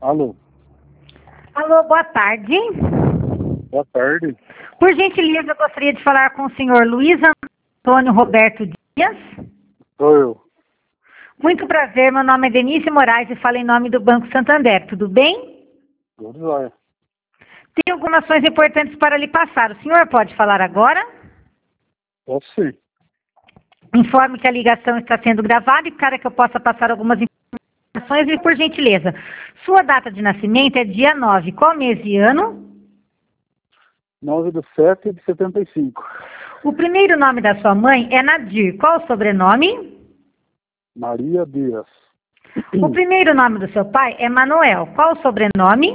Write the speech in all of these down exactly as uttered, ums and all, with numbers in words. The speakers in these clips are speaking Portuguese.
Alô, Alô, boa tarde. boa tarde. Por gentileza, eu gostaria de falar com o senhor Luiz Antônio Roberto Dias. Sou eu. Muito prazer, meu nome é Denise Moraes e falo em nome do Banco Santander, tudo bem? Tudo jóia. Tenho algumas ações importantes para lhe passar. O senhor pode falar agora? Posso sim. Informe que a ligação está sendo gravada e para que eu possa passar algumas informações, e por gentileza, sua data de nascimento é dia nove, qual mês e ano? nove de sete de setenta e cinco. O primeiro nome da sua mãe é Nadir, qual o sobrenome? Maria Dias. O primeiro nome do seu pai é Manuel, qual o sobrenome?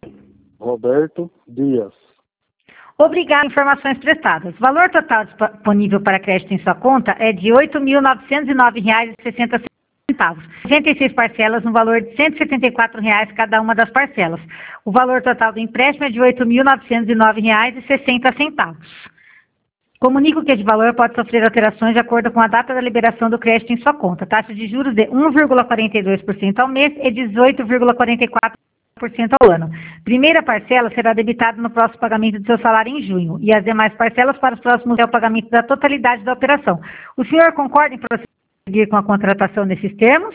Roberto Dias. Obrigado, informações prestadas. O valor total disponível para crédito em sua conta é de oito mil novecentos e nove reais e sessenta centavos. noventa e seis parcelas no valor de cento e setenta e quatro reais cada uma das parcelas. O valor total do empréstimo é de oito mil novecentos e nove reais e sessenta centavos. Comunico que esse valor pode sofrer alterações de acordo com a data da liberação do crédito em sua conta. Taxa de juros de um vírgula quarenta e dois por cento ao mês e dezoito vírgula quarenta e quatro por cento ao ano. Primeira parcela será debitada no próximo pagamento do seu salário em junho e as demais parcelas para os próximos é o pagamento da totalidade da operação. O senhor concorda em prosseguir com a contratação nesses termos?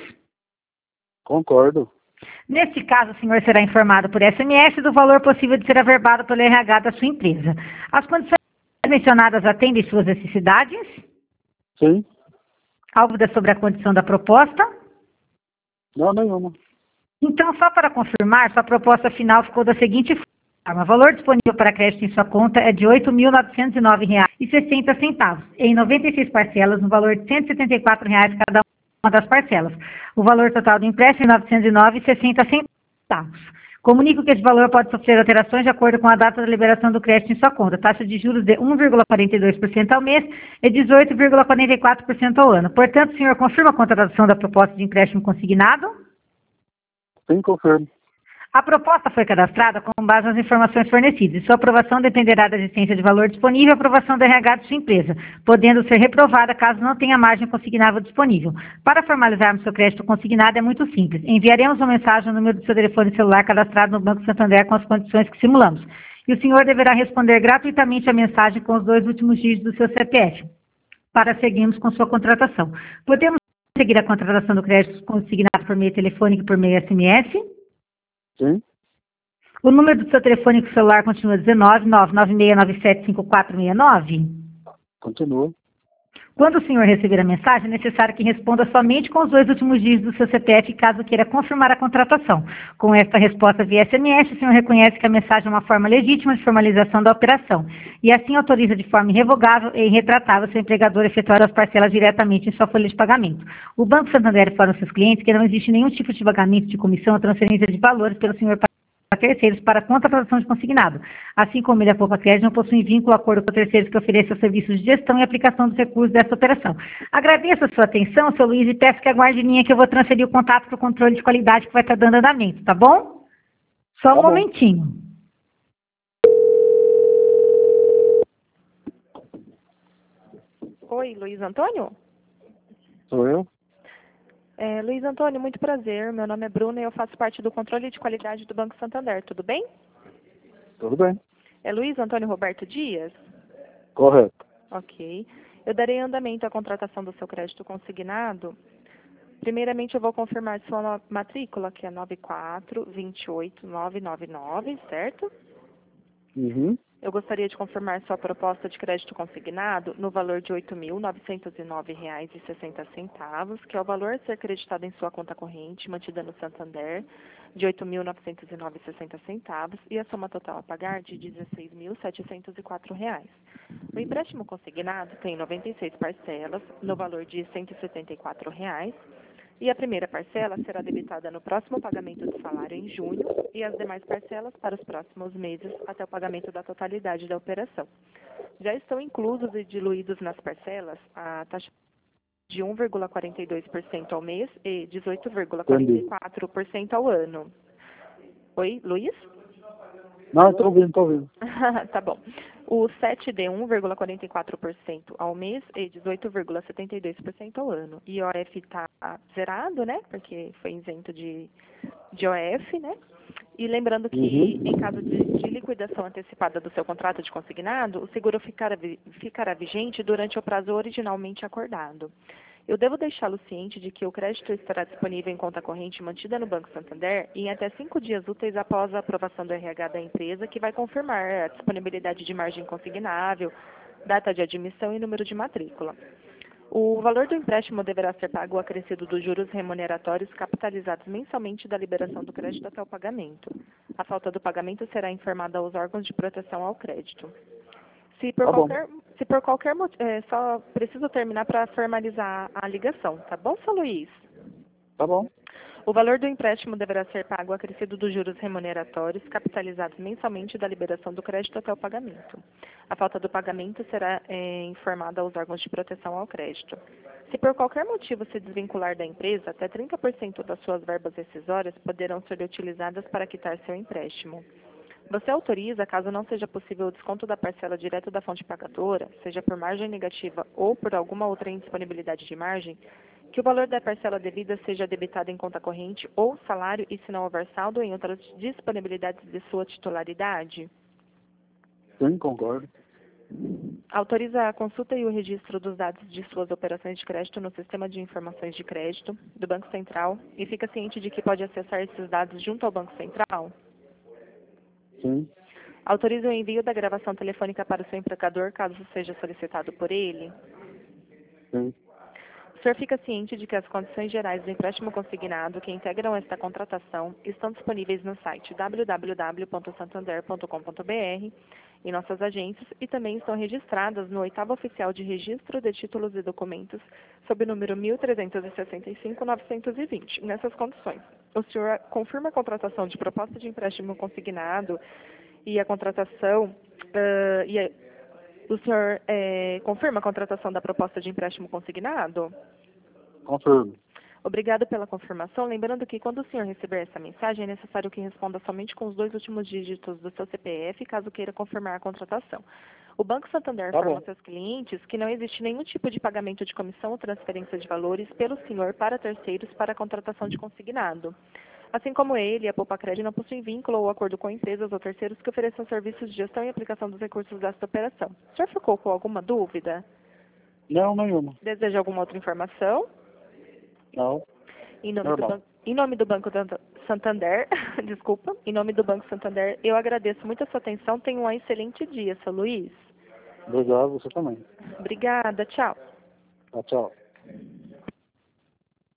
Concordo. Neste caso, o senhor será informado por S M S do valor possível de ser averbado pelo R H da sua empresa. As condições mencionadas atendem suas necessidades? Sim. Algo sobre a condição da proposta? Não, nenhuma. Então, só para confirmar, sua proposta final ficou da seguinte forma. O valor disponível para crédito em sua conta é de oito mil novecentos e nove reais e sessenta centavos, em noventa e seis parcelas, no valor de cento e setenta e quatro reais cada uma das parcelas. O valor total do empréstimo é novecentos e nove reais e sessenta centavos. Comunico que esse valor pode sofrer alterações de acordo com a data da liberação do crédito em sua conta. Taxa de juros de um vírgula quarenta e dois por cento ao mês e dezoito vírgula quarenta e quatro por cento ao ano. Portanto, o senhor confirma a contratação da proposta de empréstimo consignado? Sim, confirmo. A proposta foi cadastrada com base nas informações fornecidas e sua aprovação dependerá da existência de valor disponível e aprovação do R H de sua empresa, podendo ser reprovada caso não tenha margem consignável disponível. Para formalizarmos seu crédito consignado é muito simples. Enviaremos uma mensagem no número do seu telefone celular cadastrado no Banco Santander com as condições que simulamos. E o senhor deverá responder gratuitamente a mensagem com os dois últimos dígitos do seu C P F, para seguirmos com sua contratação. Podemos seguir a contratação do crédito consignado por meio telefônico e por meio S M S? Sim. O número do seu telefone celular continua dezenove, nove nove seis nove sete cinco quatro seis nove? Continua. Quando o senhor receber a mensagem, é necessário que responda somente com os dois últimos dígitos do seu C P F, caso queira confirmar a contratação. Com esta resposta via S M S, o senhor reconhece que a mensagem é uma forma legítima de formalização da operação e assim autoriza de forma irrevogável e irretratável seu empregador a efetuar as parcelas diretamente em sua folha de pagamento. O Banco Santander informa aos seus clientes que não existe nenhum tipo de pagamento de comissão ou transferência de valores pelo senhor para terceiros para contratação de consignado. Assim como ele, a Poupa Crédito, não possui vínculo acordo com terceiros que ofereçam serviços de gestão e aplicação dos recursos dessa operação. Agradeço a sua atenção, seu Luiz, e peço que aguarde em linha que eu vou transferir o contato para o controle de qualidade que vai estar dando andamento, tá bom? Só um Tá bom. momentinho. Oi, Luiz Antônio? Sou eu. É, Luiz Antônio, muito prazer. Meu nome é Bruna e eu faço parte do controle de qualidade do Banco Santander. Tudo bem? Tudo bem. É Luiz Antônio Roberto Dias? Correto. Ok. Eu darei andamento à contratação do seu crédito consignado. Primeiramente, eu vou confirmar sua matrícula, que é nove quatro dois oito nove nove nove, certo? Uhum. Eu gostaria de confirmar sua proposta de crédito consignado no valor de oito mil novecentos e nove reais e sessenta centavos, que é o valor a ser creditado em sua conta corrente, mantida no Santander, de oito mil novecentos e nove reais e sessenta centavos, e a soma total a pagar de dezesseis mil setecentos e quatro reais. O empréstimo consignado tem noventa e seis parcelas, no valor de cento e setenta e quatro reais, e a primeira parcela será debitada no próximo pagamento do salário em junho e as demais parcelas para os próximos meses até o pagamento da totalidade da operação. Já estão inclusos e diluídos nas parcelas a taxa de um vírgula quarenta e dois por cento ao mês e dezoito vírgula quarenta e quatro por cento ao ano. Oi, Luiz? Não, estou ouvindo, estou ouvindo. Tá bom. O sete de um vírgula quarenta e quatro por cento ao mês e dezoito vírgula setenta e dois por cento ao ano. E o O F está zerado, né? Porque foi isento de, de O F, né? E lembrando que, Uhum. em caso de, de liquidação antecipada do seu contrato de consignado, o seguro ficará, vi- ficará vigente durante o prazo originalmente acordado. Eu devo deixá-lo ciente de que o crédito estará disponível em conta corrente mantida no Banco Santander em até cinco dias úteis após a aprovação do R H da empresa, que vai confirmar a disponibilidade de margem consignável, data de admissão e número de matrícula. O valor do empréstimo deverá ser pago acrescido dos juros remuneratórios capitalizados mensalmente da liberação do crédito até o pagamento. A falta do pagamento será informada aos órgãos de proteção ao crédito. Se por Tá bom. qualquer, se por qualquer motivo, é, só preciso terminar para formalizar a ligação, tá bom, seu Luiz? Tá bom. O valor do empréstimo deverá ser pago acrescido dos juros remuneratórios capitalizados mensalmente da liberação do crédito até o pagamento. A falta do pagamento será é, informada aos órgãos de proteção ao crédito. Se por qualquer motivo se desvincular da empresa, até trinta por cento das suas verbas rescisórias poderão ser utilizadas para quitar seu empréstimo. Você autoriza, caso não seja possível o desconto da parcela direto da fonte pagadora, seja por margem negativa ou por alguma outra indisponibilidade de margem, que o valor da parcela devida seja debitado em conta corrente ou salário e, se não houver saldo, em outras disponibilidades de sua titularidade? Sim, concordo. Autoriza a consulta e o registro dos dados de suas operações de crédito no Sistema de Informações de Crédito do Banco Central e fica ciente de que pode acessar esses dados junto ao Banco Central? Sim. Autoriza o envio da gravação telefônica para o seu empregador, caso seja solicitado por ele? Sim. O senhor fica ciente de que as condições gerais do empréstimo consignado que integram esta contratação estão disponíveis no site w w w ponto santander ponto com ponto b r, em nossas agências, e também estão registradas no oitavo oficial de registro de títulos e documentos, sob o número mil trezentos e sessenta e cinco, novecentos e vinte, nessas condições. O senhor confirma a contratação de proposta de empréstimo consignado e a contratação uh, e a, o senhor eh, confirma a contratação da proposta de empréstimo consignado? Confirmo. Obrigado pela confirmação. Lembrando que quando o senhor receber essa mensagem, é necessário que responda somente com os dois últimos dígitos do seu C P F, caso queira confirmar a contratação. O Banco Santander Tá informa bom. seus clientes que não existe nenhum tipo de pagamento de comissão ou transferência de valores pelo senhor para terceiros para a contratação de consignado. Assim como ele, a Poupa Crédito não possui vínculo ou acordo com empresas ou terceiros que ofereçam serviços de gestão e aplicação dos recursos desta operação. O senhor ficou com alguma dúvida? Não, nenhuma. Deseja alguma outra informação? Não. Em nome do, Normal. ban em nome do Banco Danta- Santander, desculpa, em nome do Banco Santander, eu agradeço muito a sua atenção. Tenha um excelente dia, seu Luiz. Obrigado, você também. Obrigada, tchau. Tchau, tchau.